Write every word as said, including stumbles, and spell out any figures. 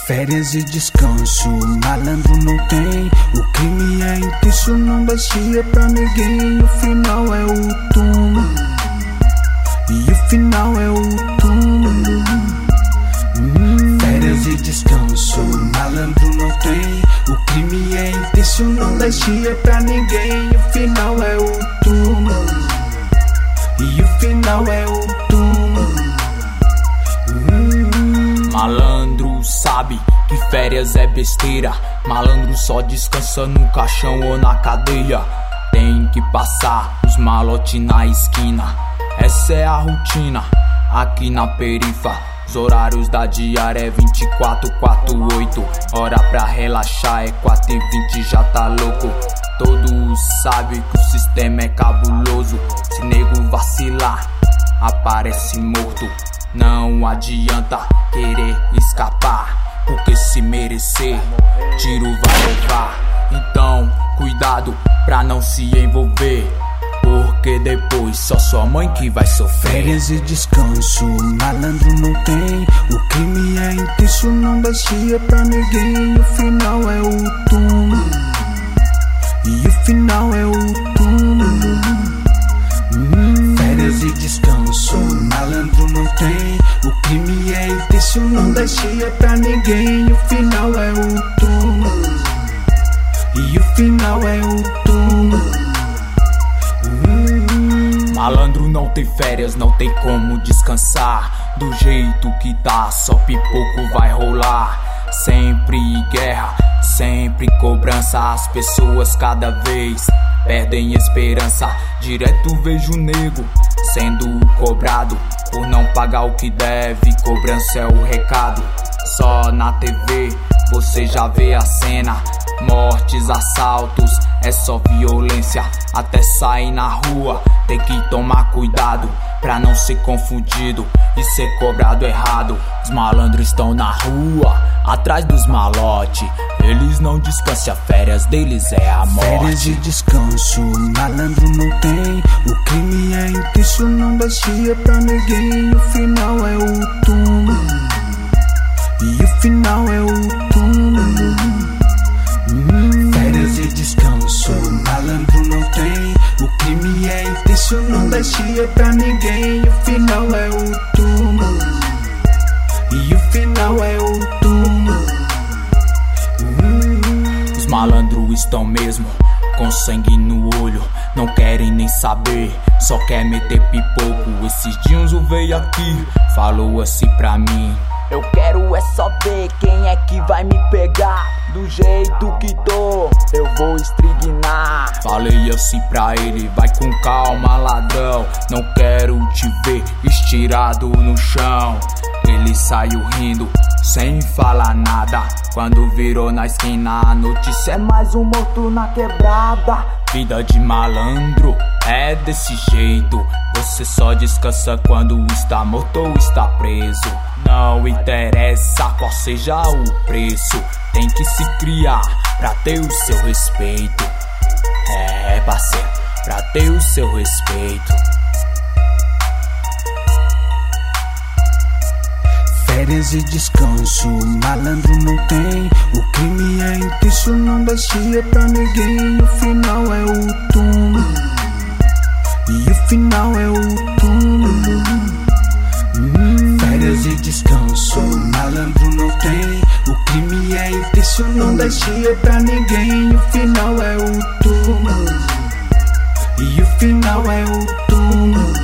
Férias e descanso, malandro não tem. O crime é intenso, não dá chia pra ninguém. O final é o túmulo, e o final é o túmulo. hum. Férias e descanso, malandro não tem. O crime é intenso, não dá chia pra ninguém. O final é o túmulo, e o final é o túmulo. hum. Malandro sabe que férias é besteira. Malandro só descansa no caixão ou na cadeia. Tem que passar os malotes na esquina. Essa é a rotina aqui na perifa. Os horários da diária é vinte e quatro, quatro, oito. Hora pra relaxar é quatro e vinte, já tá louco. Todos sabem que o sistema é cabuloso. Se nego vacilar, aparece morto. Não adianta querer escapar, porque se merecer, tiro vai levar. Então, cuidado pra não se envolver, porque depois só sua mãe que vai sofrer. Férias e descanso, malandro não tem. O crime é intenso, não dá chia pra ninguém. O final é o túmulo, e o final é o túmulo. hum. Férias e descanso, malandro não tem. O crime é intenso, não dá chia pra ninguém. O final é o túmulo, e o final é o túmulo. hum. Malandro não tem férias, não tem como descansar. Do jeito que tá, só pipoco vai rolar. Sempre guerra, sempre cobrança. As pessoas cada vez perdem esperança. Direto vejo nego sendo cobrado por não pagar o que deve. Cobrança é o recado. Só na T V você já vê a cena. Mortes, assaltos, é só violência. Até sair na rua tem que tomar cuidado pra não ser confundido e ser cobrado errado. Os malandros estão na rua, atrás dos malotes. Eles não descansam, férias deles é a morte. Férias e descanso, malandro não tem. O crime é intenso, não dá chia pra ninguém. O final é o túmulo, e o final é o túmulo. hum. Férias e descanso, malandro não tem. O crime é intenso, não dá chia pra ninguém. O final é o túmulo, e o final é o túmulo. hum. Os malandros estão mesmo com sangue no olho, não querem nem saber, só quer meter pipoco. Esses dias um veio aqui, falou assim pra mim: eu quero é só ver quem é que vai me pegar. Do jeito que tô, eu vou estrignar. Falei assim pra ele: vai com calma, ladrão, não quero te ver estirado no chão. Ele saiu rindo, sem falar nada. Quando virou na esquina, a notícia é mais um morto na quebrada. Vida de malandro é desse jeito. Você só descansa quando está morto ou está preso. Não interessa qual seja o preço, tem que se criar pra ter o seu respeito. É, parceiro, pra ter o seu respeito. Férias e descanso, malandro não tem. O crime é intenso, não dá chia pra ninguém. O final é o túmulo, e o final é o túmulo. hum. Férias e descanso, malandro não tem. O crime é intenso, não dá chia pra ninguém. O final é o túmulo, e o final é o túmulo.